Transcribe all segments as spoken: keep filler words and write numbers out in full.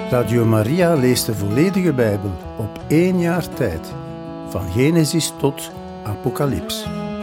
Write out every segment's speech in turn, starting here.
Radio Maria leest de volledige Bijbel op één jaar tijd, van Genesis tot Apocalyps.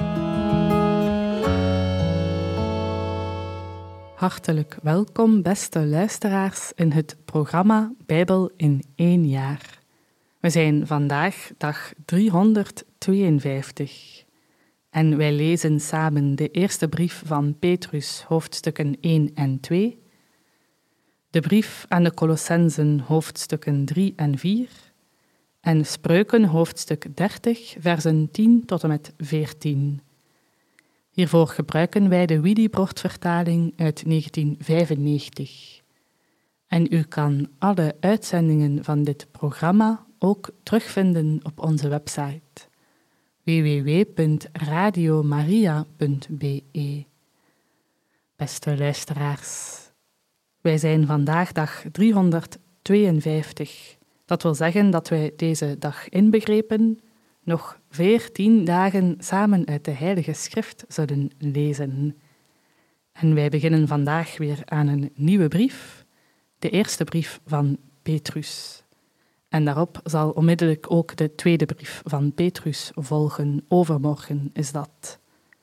Hartelijk welkom, beste luisteraars, in het programma Bijbel in één jaar. We zijn vandaag dag driehonderdtweeënvijftig en wij lezen samen de eerste brief van Petrus, hoofdstukken één en twee, de brief aan de Colossenzen, hoofdstukken drie en vier, en Spreuken, hoofdstuk dertig, versen tien tot en met veertien. Hiervoor gebruiken wij de Willibrord-vertaling uit negentien vijfennegentig. En u kan alle uitzendingen van dit programma ook terugvinden op onze website w w w punt radiomaria punt b e. Beste luisteraars, wij zijn vandaag dag driehonderdtweeënvijftig. Dat wil zeggen dat wij deze dag inbegrepen nog veertien dagen samen uit de Heilige Schrift zullen lezen. En wij beginnen vandaag weer aan een nieuwe brief, de eerste brief van Petrus. En daarop zal onmiddellijk ook de tweede brief van Petrus volgen. Overmorgen is dat.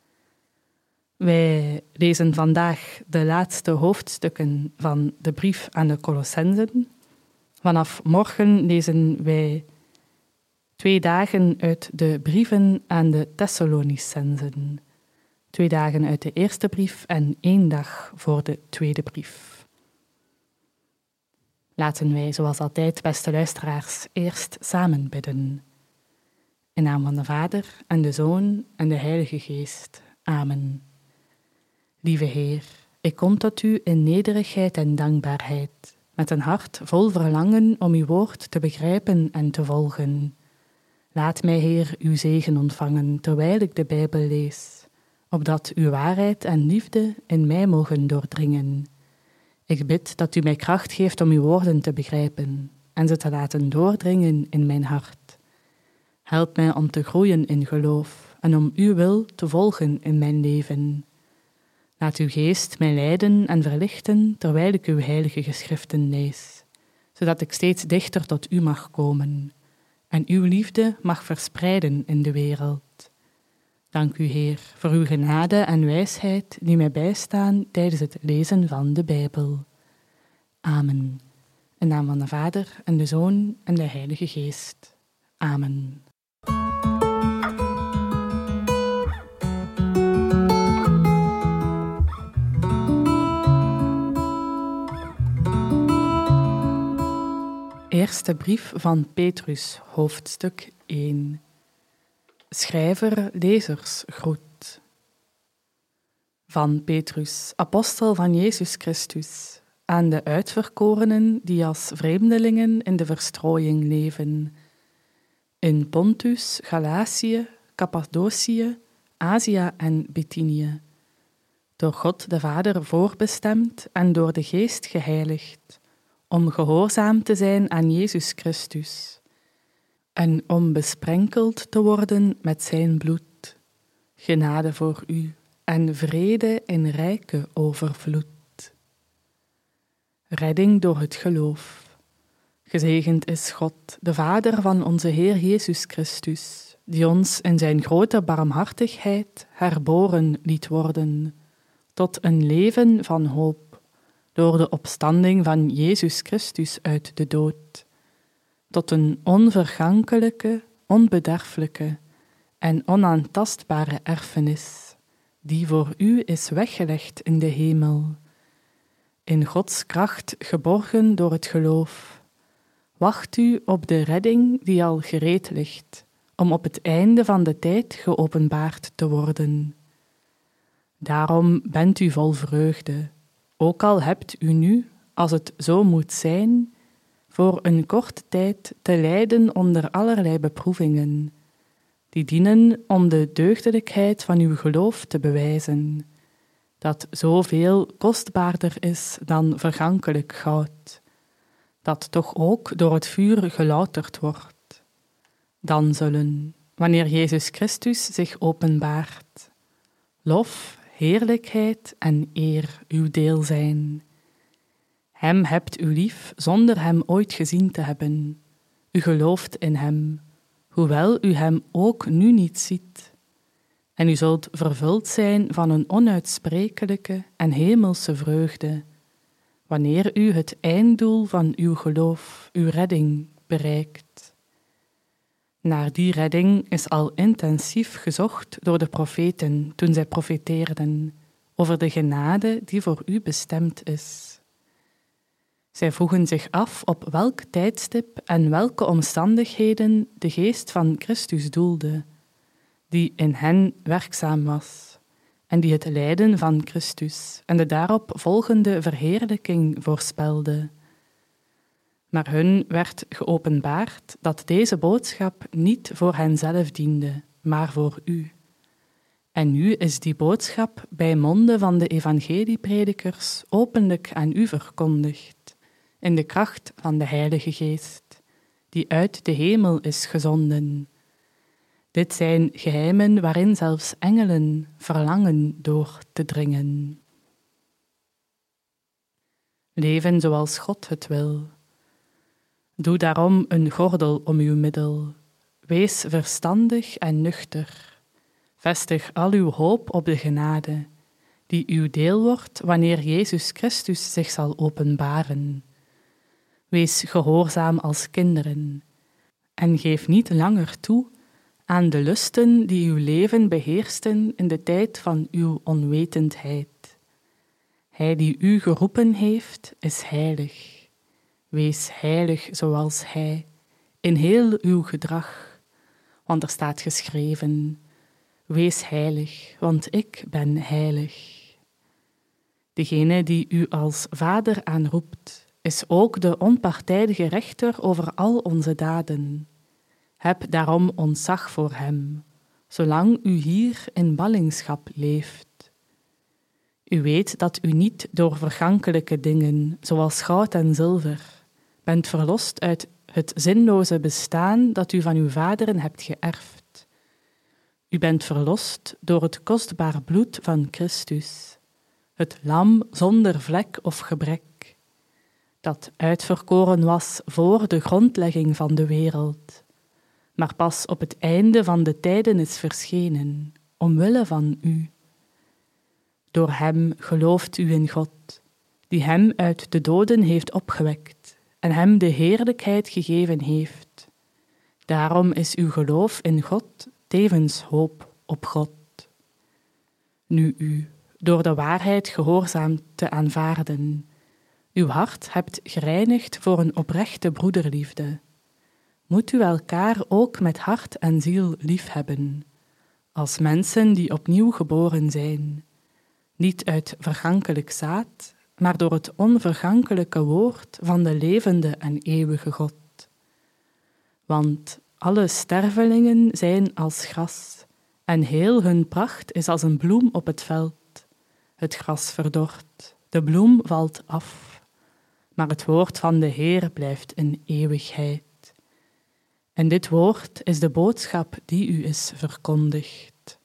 Wij lezen vandaag de laatste hoofdstukken van de brief aan de Colossenzen. Vanaf morgen lezen wij twee dagen uit de brieven aan de Thessalonicenzen. Twee dagen uit de eerste brief en één dag voor de tweede brief. Laten wij, zoals altijd, beste luisteraars, eerst samen bidden. In naam van de Vader en de Zoon en de Heilige Geest. Amen. Lieve Heer, ik kom tot u in nederigheid en dankbaarheid, met een hart vol verlangen om uw woord te begrijpen en te volgen. Laat mij, Heer, uw zegen ontvangen terwijl ik de Bijbel lees, opdat uw waarheid en liefde in mij mogen doordringen. Ik bid dat u mij kracht geeft om uw woorden te begrijpen en ze te laten doordringen in mijn hart. Help mij om te groeien in geloof en om uw wil te volgen in mijn leven. Laat uw geest mij leiden en verlichten terwijl ik uw heilige geschriften lees, zodat ik steeds dichter tot u mag komen en uw liefde mag verspreiden in de wereld. Dank u, Heer, voor uw genade en wijsheid die mij bijstaan tijdens het lezen van de Bijbel. Amen. In naam van de Vader en de Zoon en de Heilige Geest. Amen. Eerste brief van Petrus, hoofdstuk één. Schrijver, lezers, groet. Van Petrus, apostel van Jezus Christus, aan de uitverkorenen die als vreemdelingen in de verstrooiing leven, in Pontus, Galatië, Cappadocië, Azië en Bithynië, door God de Vader voorbestemd en door de Geest geheiligd, om gehoorzaam te zijn aan Jezus Christus en om besprenkeld te worden met zijn bloed. Genade voor u en vrede in rijke overvloed. Redding door het geloof. Gezegend is God, de Vader van onze Heer Jezus Christus, die ons in zijn grote barmhartigheid herboren liet worden, tot een leven van hoop, door de opstanding van Jezus Christus uit de dood, tot een onvergankelijke, onbederfelijke en onaantastbare erfenis, die voor u is weggelegd in de hemel. In Gods kracht geborgen door het geloof, wacht u op de redding die al gereed ligt, om op het einde van de tijd geopenbaard te worden. Daarom bent u vol vreugde, ook al hebt u nu, als het zo moet zijn, voor een korte tijd te lijden onder allerlei beproevingen, die dienen om de deugdelijkheid van uw geloof te bewijzen, dat zoveel kostbaarder is dan vergankelijk goud, dat toch ook door het vuur gelouterd wordt. Dan zullen, wanneer Jezus Christus zich openbaart, lof, heerlijkheid en eer uw deel zijn. Hem hebt u lief zonder hem ooit gezien te hebben. U gelooft in hem, hoewel u hem ook nu niet ziet. En u zult vervuld zijn van een onuitsprekelijke en hemelse vreugde, wanneer u het einddoel van uw geloof, uw redding, bereikt. Naar die redding is al intensief gezocht door de profeten toen zij profeteerden over de genade die voor u bestemd is. Zij vroegen zich af op welk tijdstip en welke omstandigheden de geest van Christus doelde, die in hen werkzaam was, en die het lijden van Christus en de daarop volgende verheerlijking voorspelde. Maar hun werd geopenbaard dat deze boodschap niet voor henzelf diende, maar voor u. En nu is die boodschap bij monde van de evangeliepredikers openlijk aan u verkondigd, in de kracht van de Heilige Geest, die uit de hemel is gezonden. Dit zijn geheimen waarin zelfs engelen verlangen door te dringen. Leven zoals God het wil. Doe daarom een gordel om uw middel. Wees verstandig en nuchter. Vestig al uw hoop op de genade, die uw deel wordt wanneer Jezus Christus zich zal openbaren. Wees gehoorzaam als kinderen en geef niet langer toe aan de lusten die uw leven beheersten in de tijd van uw onwetendheid. Hij die u geroepen heeft, is heilig. Wees heilig zoals Hij, in heel uw gedrag, want er staat geschreven: wees heilig, want ik ben heilig. Degene die u als Vader aanroept, is ook de onpartijdige rechter over al onze daden. Heb daarom ontzag voor hem, zolang u hier in ballingschap leeft. U weet dat u niet door vergankelijke dingen, zoals goud en zilver, bent verlost uit het zinloze bestaan dat u van uw vaderen hebt geërfd. U bent verlost door het kostbaar bloed van Christus, het lam zonder vlek of gebrek, dat uitverkoren was voor de grondlegging van de wereld, maar pas op het einde van de tijden is verschenen, omwille van u. Door hem gelooft u in God, die hem uit de doden heeft opgewekt en hem de heerlijkheid gegeven heeft. Daarom is uw geloof in God tevens hoop op God. Nu u, door de waarheid gehoorzaam te aanvaarden, uw hart hebt gereinigd voor een oprechte broederliefde, moet u elkaar ook met hart en ziel liefhebben, als mensen die opnieuw geboren zijn, niet uit vergankelijk zaad, maar door het onvergankelijke woord van de levende en eeuwige God. Want alle stervelingen zijn als gras, en heel hun pracht is als een bloem op het veld. Het gras verdort, de bloem valt af, maar het woord van de Heer blijft in eeuwigheid. En dit woord is de boodschap die u is verkondigd.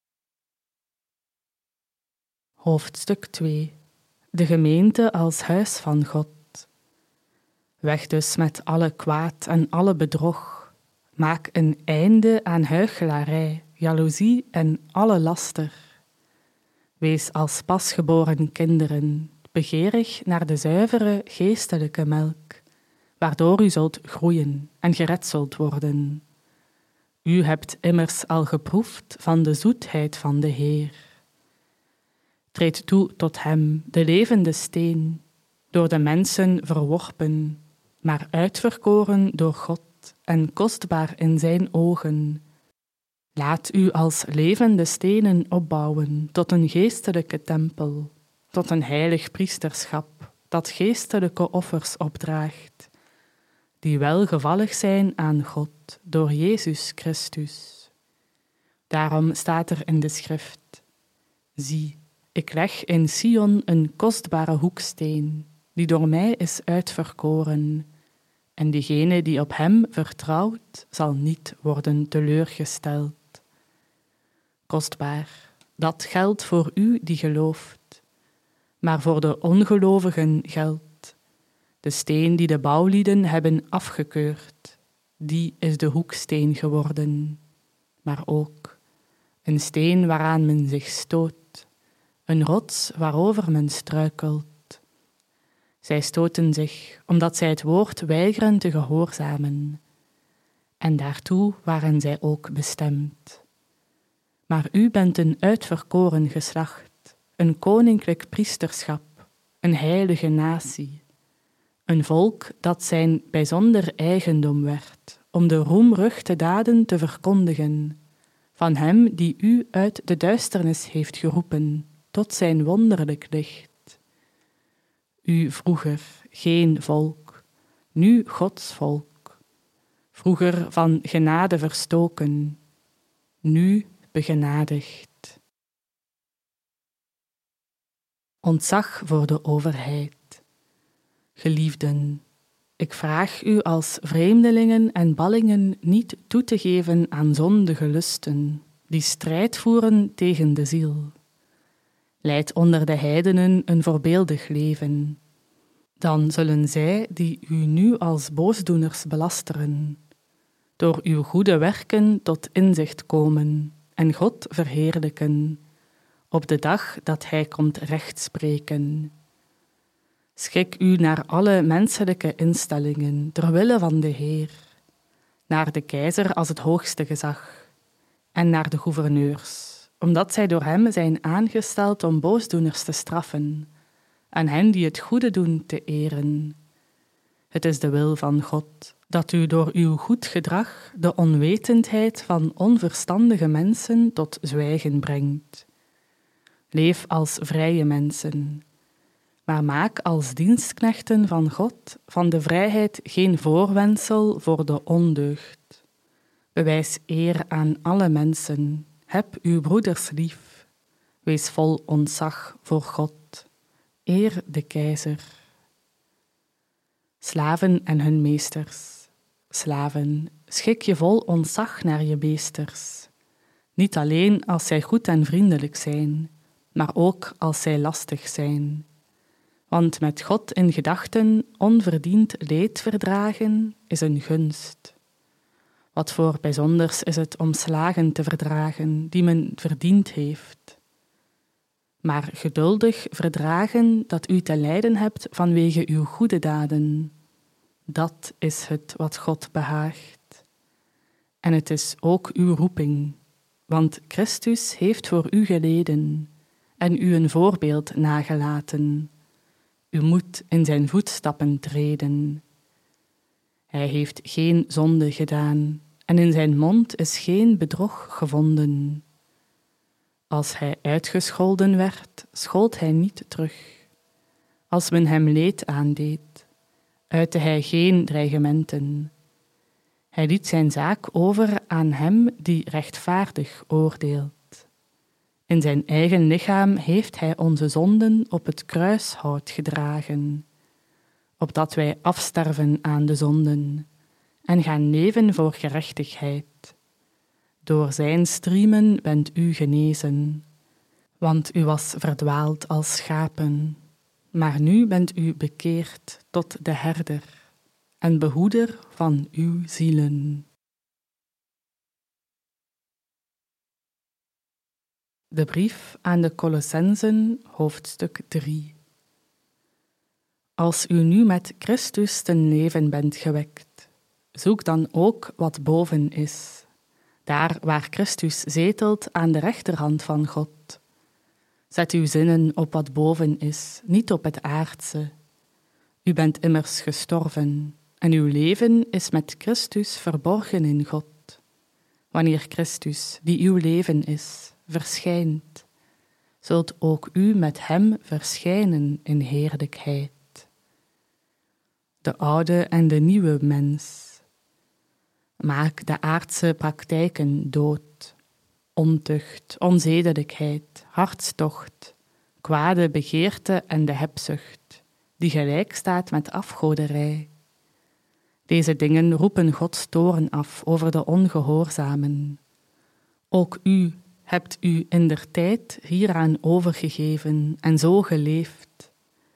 Hoofdstuk twee. De gemeente als huis van God. Weg dus met alle kwaad en alle bedrog. Maak een einde aan huichelarij, jaloezie en alle laster. Wees als pasgeboren kinderen, begeerig naar de zuivere geestelijke melk, waardoor u zult groeien en gered zult worden. U hebt immers al geproefd van de zoetheid van de Heer. Treed toe tot hem, de levende steen, door de mensen verworpen, maar uitverkoren door God en kostbaar in zijn ogen. Laat u als levende stenen opbouwen tot een geestelijke tempel, tot een heilig priesterschap dat geestelijke offers opdraagt, die welgevallig zijn aan God door Jezus Christus. Daarom staat er in de schrift: zie, ik leg in Sion een kostbare hoeksteen, die door mij is uitverkoren, en diegene die op hem vertrouwt, zal niet worden teleurgesteld. Kostbaar, dat geldt voor u die gelooft, maar voor de ongelovigen geldt: De steen die de bouwlieden hebben afgekeurd, die is de hoeksteen geworden. Maar ook een steen waaraan men zich stoot, een rots waarover men struikelt. Zij stoten zich omdat zij het woord weigeren te gehoorzamen. En daartoe waren zij ook bestemd. Maar u bent een uitverkoren geslacht, een koninklijk priesterschap, een heilige natie, een volk dat zijn bijzonder eigendom werd, om de roemruchte daden te verkondigen, van hem die u uit de duisternis heeft geroepen tot zijn wonderlijk licht. U vroeger geen volk, nu Gods volk, vroeger van genade verstoken, nu begenadigd. Ontzag voor de overheid. Geliefden, ik vraag u als vreemdelingen en ballingen niet toe te geven aan zondige lusten, die strijd voeren tegen de ziel. Leid onder de heidenen een voorbeeldig leven. Dan zullen zij, die u nu als boosdoeners belasteren, door uw goede werken tot inzicht komen en God verheerlijken, op de dag dat Hij komt rechtspreken. Schik u naar alle menselijke instellingen, ter wille van de Heer, naar de keizer als het hoogste gezag, en naar de gouverneurs, omdat zij door hem zijn aangesteld om boosdoeners te straffen, en hen die het goede doen te eren. Het is de wil van God, dat u door uw goed gedrag de onwetendheid van onverstandige mensen tot zwijgen brengt. Leef als vrije mensen, maar maak als dienstknechten van God van de vrijheid geen voorwendsel voor de ondeugd. Bewijs eer aan alle mensen, heb uw broeders lief, wees vol ontzag voor God, eer de keizer. Slaven en hun meesters. Slaven, schik je vol ontzag naar je meesters, niet alleen als zij goed en vriendelijk zijn, maar ook als zij lastig zijn. Want met God in gedachten onverdiend leed verdragen is een gunst. Wat voor bijzonders is het om slagen te verdragen die men verdiend heeft. Maar geduldig verdragen dat u te lijden hebt vanwege uw goede daden. Dat is het wat God behaagt. En het is ook uw roeping, want Christus heeft voor u geleden en u een voorbeeld nagelaten. U moet in zijn voetstappen treden. Hij heeft geen zonde gedaan en in zijn mond is geen bedrog gevonden. Als hij uitgescholden werd, schold hij niet terug. Als men hem leed aandeed, uitte hij geen dreigementen. Hij liet zijn zaak over aan hem die rechtvaardig oordeelt. In zijn eigen lichaam heeft hij onze zonden op het kruishout gedragen, opdat wij afsterven aan de zonden en gaan leven voor gerechtigheid. Door zijn striemen bent u genezen, want u was verdwaald als schapen, maar nu bent u bekeerd tot de herder en behoeder van uw zielen. De brief aan de Colossenzen, hoofdstuk drie. Als u nu met Christus ten leven bent gewekt, zoek dan ook wat boven is, daar waar Christus zetelt aan de rechterhand van God. Zet uw zinnen op wat boven is, niet op het aardse. U bent immers gestorven, en uw leven is met Christus verborgen in God. Wanneer Christus, die uw leven is, verschijnt, zult ook u met hem verschijnen in heerlijkheid. De oude en de nieuwe mens. Maak de aardse praktijken dood, ontucht, onzedelijkheid, hartstocht, kwade begeerte en de hebzucht, die gelijk staat met afgoderij. Deze dingen roepen Gods toorn af over de ongehoorzamen. Ook u hebt u indertijd hieraan overgegeven en zo geleefd.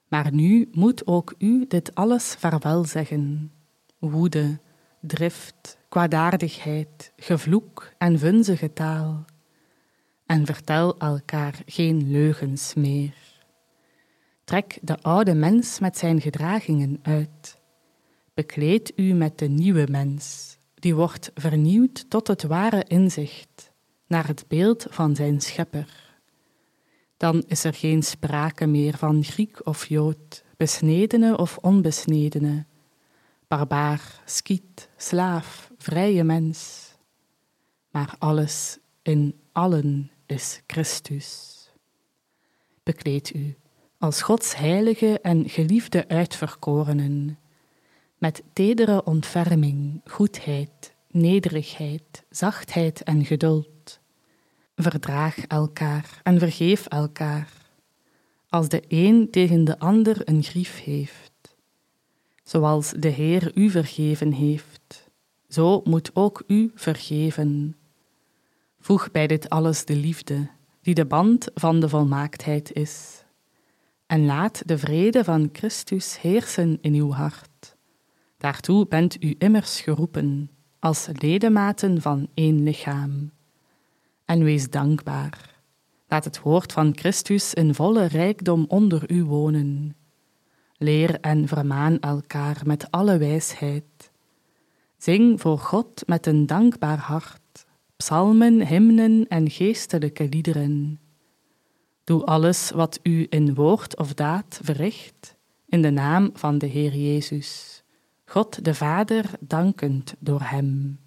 Maar nu moet ook u dit alles vaarwel zeggen. Woede, drift, kwaadaardigheid, gevloek en vunzige taal. En vertel elkaar geen leugens meer. Trek de oude mens met zijn gedragingen uit. Bekleed u met de nieuwe mens, die wordt vernieuwd tot het ware inzicht, naar het beeld van zijn schepper. Dan is er geen sprake meer van Griek of Jood, besnedene of onbesnedene, barbaar, skiet, slaaf, vrije mens. Maar alles in allen is Christus. Bekleed u als Gods heilige en geliefde uitverkorenen, met tedere ontferming, goedheid, nederigheid, zachtheid en geduld. Verdraag elkaar en vergeef elkaar, als de een tegen de ander een grief heeft. Zoals de Heer u vergeven heeft, zo moet ook u vergeven. Voeg bij dit alles de liefde, die de band van de volmaaktheid is. En laat de vrede van Christus heersen in uw hart. Daartoe bent u immers geroepen, als ledematen van één lichaam. En wees dankbaar. Laat het woord van Christus in volle rijkdom onder u wonen. Leer en vermaan elkaar met alle wijsheid. Zing voor God met een dankbaar hart, psalmen, hymnen en geestelijke liederen. Doe alles wat u in woord of daad verricht, in de naam van de Heer Jezus, God de Vader dankend door hem.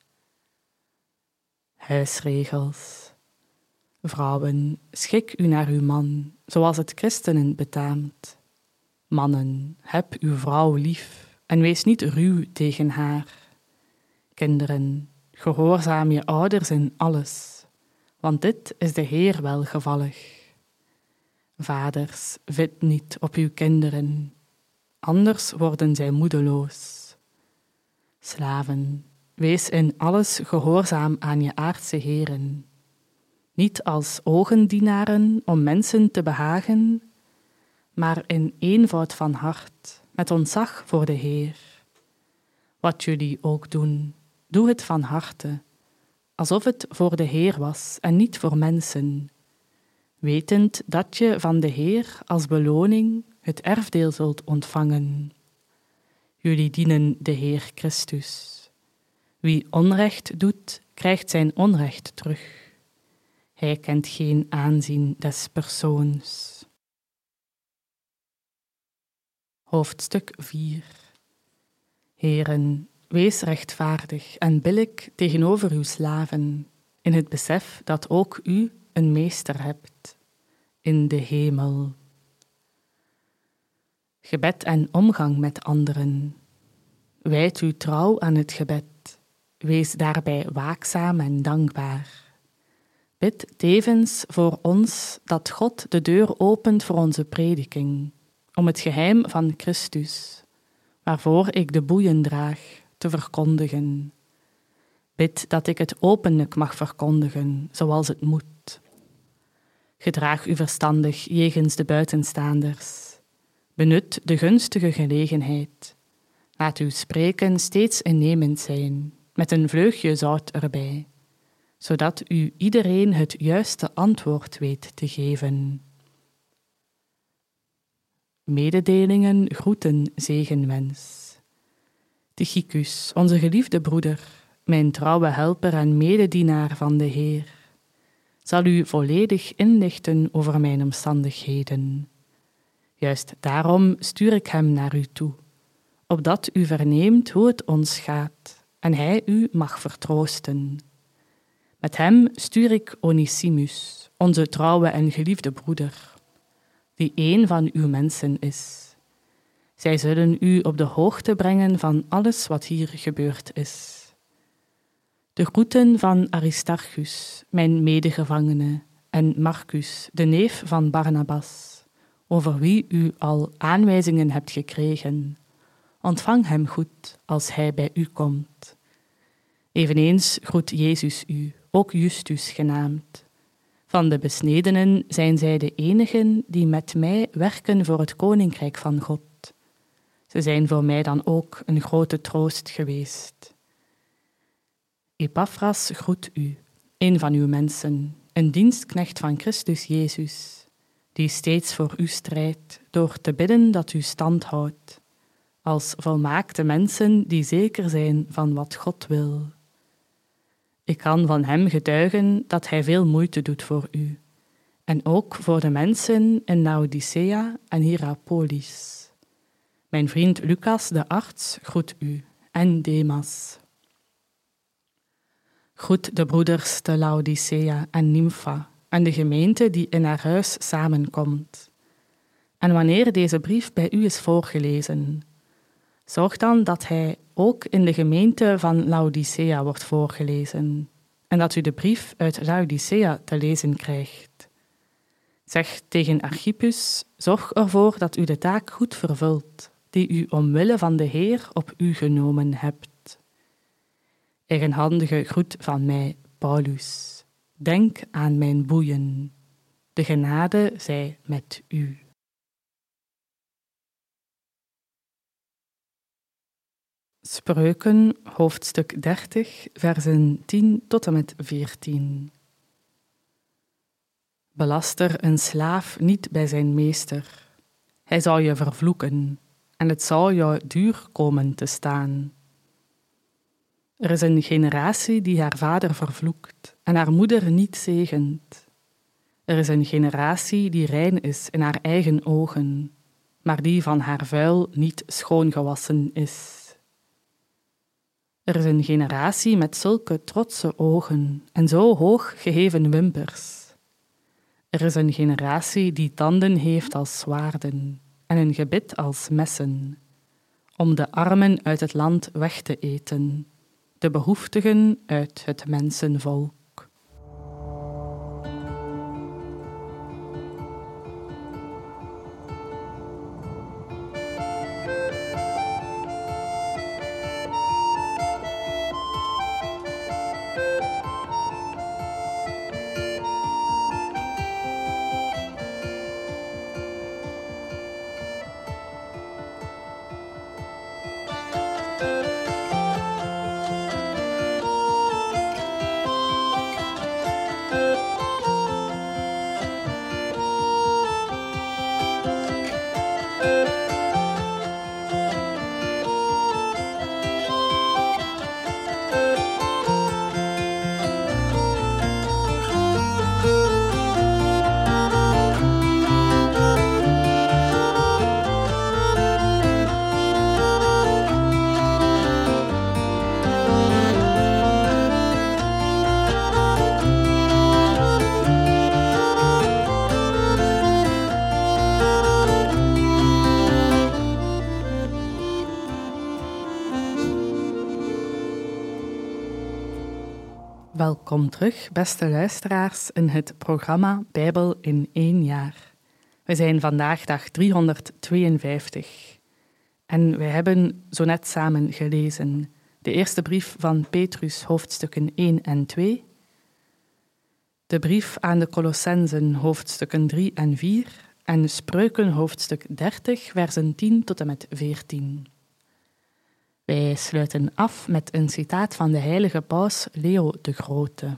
Huisregels. Vrouwen, schik u naar uw man, zoals het christenen betaamt. Mannen, heb uw vrouw lief en wees niet ruw tegen haar. Kinderen, gehoorzaam je ouders in alles, want dit is de Heer welgevallig. Vaders, vit niet op uw kinderen, anders worden zij moedeloos. Slaven, wees in alles gehoorzaam aan je aardse heren, niet als ogendienaren om mensen te behagen, maar in eenvoud van hart, met ontzag voor de Heer. Wat jullie ook doen, doe het van harte, alsof het voor de Heer was en niet voor mensen, wetend dat je van de Heer als beloning het erfdeel zult ontvangen. Jullie dienen de Heer Christus. Wie onrecht doet, krijgt zijn onrecht terug. Hij kent geen aanzien des persoons. Hoofdstuk vier. Heren, wees rechtvaardig en billijk tegenover uw slaven, in het besef dat ook u een meester hebt, in de hemel. Gebed en omgang met anderen. Wijd u trouw aan het gebed. Wees daarbij waakzaam en dankbaar. Bid tevens voor ons dat God de deur opent voor onze prediking, om het geheim van Christus, waarvoor ik de boeien draag, te verkondigen. Bid dat ik het openlijk mag verkondigen, zoals het moet. Gedraag u verstandig jegens de buitenstaanders. Benut de gunstige gelegenheid. Laat uw spreken steeds innemend zijn, met een vleugje zout erbij, zodat u iedereen het juiste antwoord weet te geven. Mededelingen, groeten, zegenwens. Tychicus, onze geliefde broeder, mijn trouwe helper en mededienaar van de Heer, zal u volledig inlichten over mijn omstandigheden. Juist daarom stuur ik hem naar u toe, opdat u verneemt hoe het ons gaat en hij u mag vertroosten. Met hem stuur ik Onesimus, onze trouwe en geliefde broeder, die een van uw mensen is. Zij zullen u op de hoogte brengen van alles wat hier gebeurd is. De groeten van Aristarchus, mijn medegevangene, en Marcus, de neef van Barnabas, over wie u al aanwijzingen hebt gekregen. Ontvang hem goed als hij bij u komt. Eveneens groet Jezus u, ook Justus genaamd, Van de besnedenen zijn zij de enigen die met mij werken voor het koninkrijk van God. Ze zijn voor mij dan ook een grote troost geweest. Epaphras groet u, een van uw mensen, een dienstknecht van Christus Jezus, die steeds voor u strijdt door te bidden dat u stand houdt, als volmaakte mensen die zeker zijn van wat God wil. Ik kan van hem getuigen dat hij veel moeite doet voor u, en ook voor de mensen in Laodicea en Hierapolis. Mijn vriend Lucas, de arts, groet u, en Demas. Groet de broeders te Laodicea en Nympha en de gemeente die in haar huis samenkomt. En wanneer deze brief bij u is voorgelezen, zorg dan dat hij ook in de gemeente van Laodicea wordt voorgelezen en dat u de brief uit Laodicea te lezen krijgt. Zeg tegen Archippus, zorg ervoor dat u de taak goed vervult, die u omwille van de Heer op u genomen hebt. Eigenhandige groet van mij, Paulus. Denk aan mijn boeien. De genade zij met u. Spreuken, hoofdstuk dertig, versen tien tot en met veertien. Belaster een slaaf niet bij zijn meester. Hij zal je vervloeken, en het zal jou duur komen te staan. Er is een generatie die haar vader vervloekt en haar moeder niet zegent. Er is een generatie die rein is in haar eigen ogen, maar die van haar vuil niet schoongewassen is. Er is een generatie met zulke trotse ogen en zo hoog geheven wimpers. Er is een generatie die tanden heeft als zwaarden en een gebit als messen, om de armen uit het land weg te eten, de behoeftigen uit het mensenvolk. Welkom terug, beste luisteraars, in het programma Bijbel in één jaar. We zijn vandaag dag driehonderdtweeënvijftig. En wij hebben zo net samen gelezen de eerste brief van Petrus, hoofdstukken één en twee, de brief aan de Colossenzen, hoofdstukken drie en vier, en Spreuken, hoofdstuk dertig, versen tien tot en met veertien. Wij sluiten af met een citaat van de heilige paus Leo de Grote.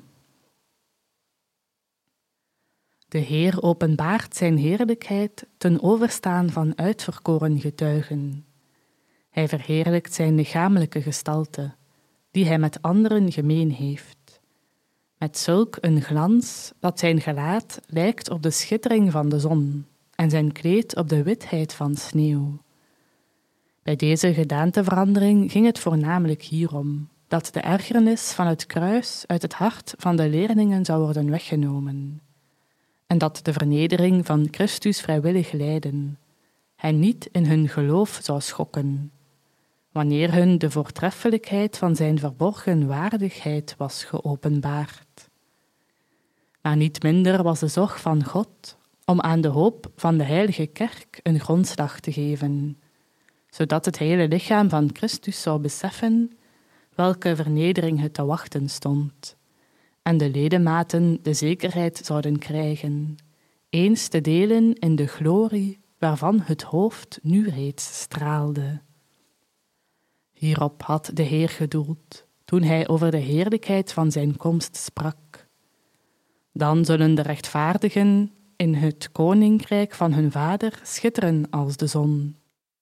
De Heer openbaart zijn heerlijkheid ten overstaan van uitverkoren getuigen. Hij verheerlijkt zijn lichamelijke gestalte, die hij met anderen gemeen heeft, met zulk een glans dat zijn gelaat lijkt op de schittering van de zon en zijn kleed op de witheid van sneeuw. Bij deze gedaanteverandering ging het voornamelijk hierom dat de ergernis van het kruis uit het hart van de leerlingen zou worden weggenomen en dat de vernedering van Christus vrijwillig lijden hen niet in hun geloof zou schokken, wanneer hun de voortreffelijkheid van zijn verborgen waardigheid was geopenbaard. Maar niet minder was de zorg van God om aan de hoop van de heilige kerk een grondslag te geven, zodat het hele lichaam van Christus zou beseffen welke vernedering het te wachten stond, en de ledematen de zekerheid zouden krijgen eens te delen in de glorie waarvan het hoofd nu reeds straalde. Hierop had de Heer gedoeld, toen hij over de heerlijkheid van zijn komst sprak. Dan zullen de rechtvaardigen in het koninkrijk van hun Vader schitteren als de zon.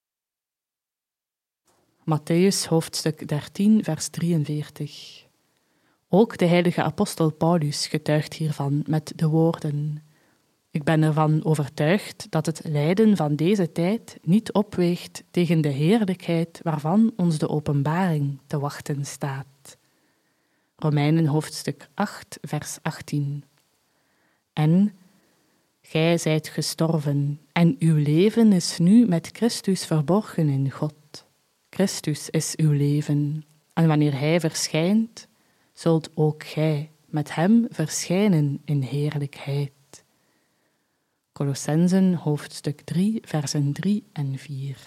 Mattheüs hoofdstuk dertien, vers drieënveertig. Ook de heilige apostel Paulus getuigt hiervan met de woorden: Ik ben ervan overtuigd dat het lijden van deze tijd niet opweegt tegen de heerlijkheid waarvan ons de openbaring te wachten staat. Romeinen hoofdstuk acht, vers achttien. En gij zijt gestorven, en uw leven is nu met Christus verborgen in God. Christus is uw leven, en wanneer Hij verschijnt, zult ook gij met Hem verschijnen in heerlijkheid. Colossenzen hoofdstuk drie, versen drie en vier.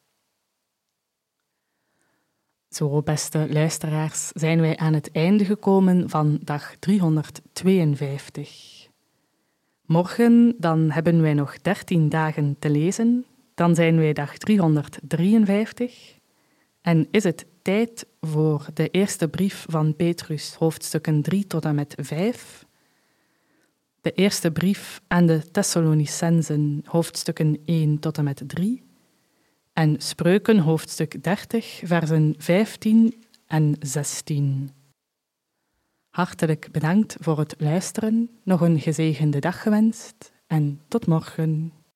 Zo, beste luisteraars, zijn wij aan het einde gekomen van dag driehonderdtweeënvijftig. Morgen dan hebben wij nog dertien dagen te lezen, dan zijn wij dag driehonderddrieënvijftig en is het tijd voor de eerste brief van Petrus, hoofdstukken drie tot en met vijf, de eerste brief aan de Thessalonicenzen, hoofdstukken één tot en met drie, en Spreuken, hoofdstuk dertig, versen vijftien en zestien. Hartelijk bedankt voor het luisteren, nog een gezegende dag gewenst en tot morgen.